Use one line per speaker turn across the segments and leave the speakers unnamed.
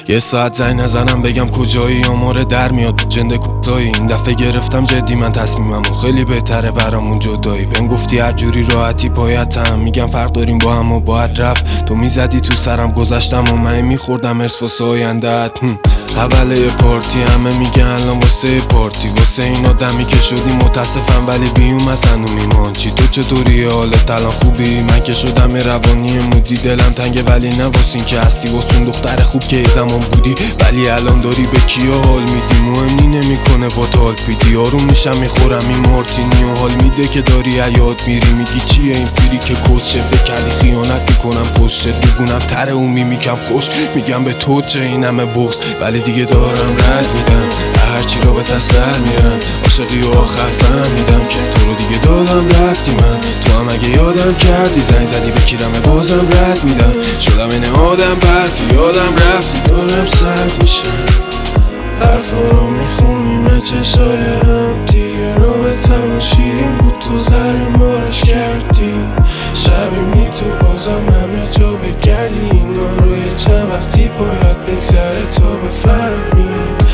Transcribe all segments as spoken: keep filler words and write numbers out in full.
یه ساعت زنگ نزنم بگم کجایی آماره در میاد جنده کجایی. این دفعه گرفتم جدی من تصمیمم و خیلی بهتره برامون جدایی. بهم گفتی هر جوری راحتی پایتم، میگم فرق داریم با هم و باید رفت. تو میزدی تو سرم گذشتم و من میخوردم ارس واسه آینده‌ات. اوله یه پارتی همه میگن الان واسه پارتی، واسه این آدمی که شدی متاسفم ولی بیوم از هنو میمان. چی تو چطوری حالت الان خوبی؟ من که شدم روانی مودی، دلم تنگه ولی نه واسه این که هستی، واسه اون دختر خوب که ای زمان بودی ولی الان داری به کیا حال میدی. مهمی نمیکنه با تال پیدی، آروم میشم میخورم این مارتینی و حال میده که داری حیات میری. میگی چیه این فیری که کسشه، فکر کردی خیانت میکنم پشتت، میگونم تر اون میمیکم خوش، میگم به تو چه این همه بغض ولی دیگه دارم رد میدم. هرچی را به تسل میرم عاشقی و آخر فهمیدم که تو رو دیگه دادم رفتی. من تو هم اگه یادم کردی زنگ زدی بکیرم بازم رد میدم. شدم این آدم برفی یادم رفتی، دارم سرد میشم. حرفا رو میخونیم به چشای هم دیگه، رابطمون شیرین بود تو زر مارش کردی. شبیمی تو بازم همه جا بگردی، اینا روی چند وقتی باید بگذره تا بفهمی.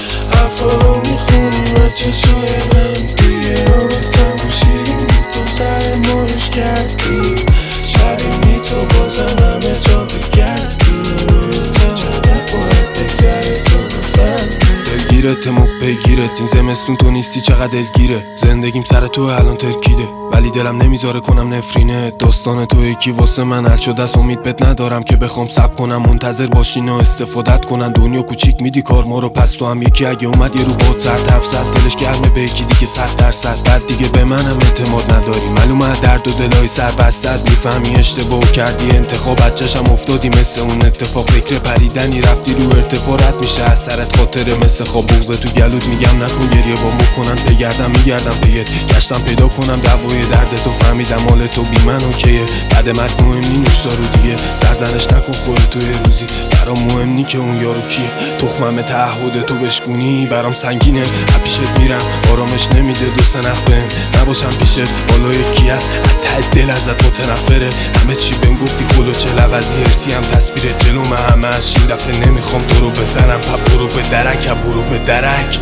حرفا رو میخونیم به چشای هم دیگه، رابطمون شیرین بود تو زر مارش کردی. شبیمی تو بازم همه جا بگردی، روی چند وقتی باید بگذره تا بفهمی. دلگیرت موق پیگیرت این زمستون تو نیستی چقدر دلگیره. زندگیم سر تو الان ترکیده ولی دلم نمیذاره کنم نفرینه. داستان تو یکی واسه من حل شده است، امید بهت ندارم که بخوام صبر کنم. منتظر باشین و استفادت کنن، دنیا کوچیک میدی کار ما رو، پس تو هم یکی اگه اومد یه رو باد سرد حرف زد دلش گرمه به یکی دیگه صد درصد. بعد دیگه به منم اعتماد نداری، معلومه درد و دلای سر بستت. میفهمی اشتباه کردی انتخاب بچه‌شم افتادی مثل اون اتفاق، فکر پریدنی رفتی رو ارتفاعت میشه از سرت خاطره مثل خواب. بغض تو گلوت میگم نکن گریه با مکنن، بگردم میگردم بهت گشتم پیدا کنم دوای درد تو. فهمیدم حال تو بی من اوکیه، بعد مرگ مهم نی نوش دارو دیگه. سرزنش نکن خودت تو یه روزی، برام مهم نی که اون یارو کیه. تخمم تعهد تو بشکونی برام سنگینه، پیشت میرم آرامش نمیده دو سه نخ بهم نباشم پیشت. بالا یکی هست حتی دل ازت متنفره، همه چی بهم گفتی خلو چه لوزی ارسی هم تصویرت جلوم همه اش. این دفعه نمیخوام تو رو بزنم پا برو به درک برو به درک.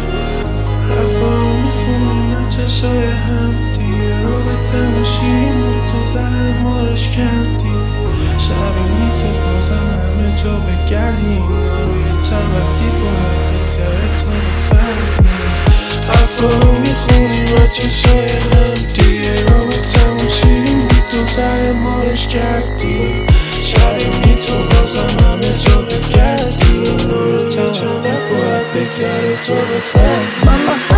چشای هم دیگه رابطمون شیرین بود تو زهر مارش کردی. شبیمی تو بازم همه جا بگردی، روی چند وقتی باید بگذره تا بفهمی. حرفا رو میخونیم و چشای هم دیگه رابطمون شیرین بود تو زهر مارش کردی. شبیمی تو بازم همه جا بگردی، روی چند وقتی باید بگذره تا بفهمی.